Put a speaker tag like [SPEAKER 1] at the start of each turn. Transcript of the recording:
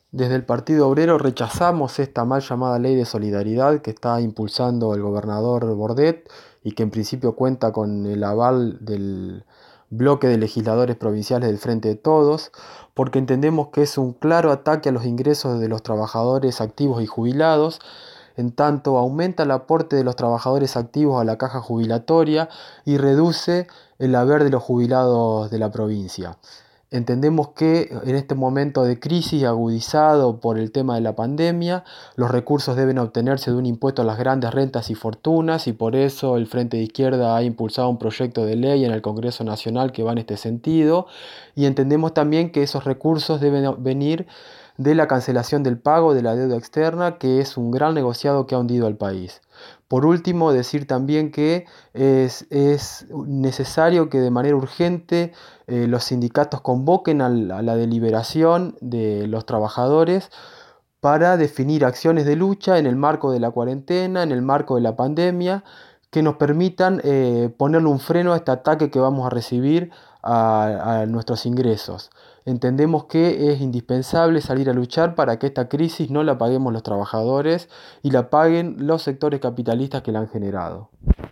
[SPEAKER 1] Desde el Partido Obrero rechazamos esta mal llamada ley de solidaridad que está impulsando el gobernador Bordet y que en principio cuenta con el aval del bloque de legisladores provinciales del Frente de Todos, porque entendemos que es un claro ataque a los ingresos de los trabajadores activos y jubilados, en tanto aumenta el aporte de los trabajadores activos a la caja jubilatoria y reduce el haber de los jubilados de la provincia. Entendemos que en este momento de crisis agudizado por el tema de la pandemia, los recursos deben obtenerse de un impuesto a las grandes rentas y fortunas y por eso el Frente de Izquierda ha impulsado un proyecto de ley en el Congreso Nacional que va en este sentido y entendemos también que esos recursos deben venir de la cancelación del pago de la deuda externa, que es un gran negociado que ha hundido al país. Por último, decir también que es necesario que de manera urgente los sindicatos convoquen a la deliberación de los trabajadores para definir acciones de lucha en el marco de la cuarentena, en el marco de la pandemia, que nos permitan ponerle un freno a este ataque que vamos a recibir a nuestros ingresos. Entendemos que es indispensable salir a luchar para que esta crisis no la paguemos los trabajadores y la paguen los sectores capitalistas que la han generado.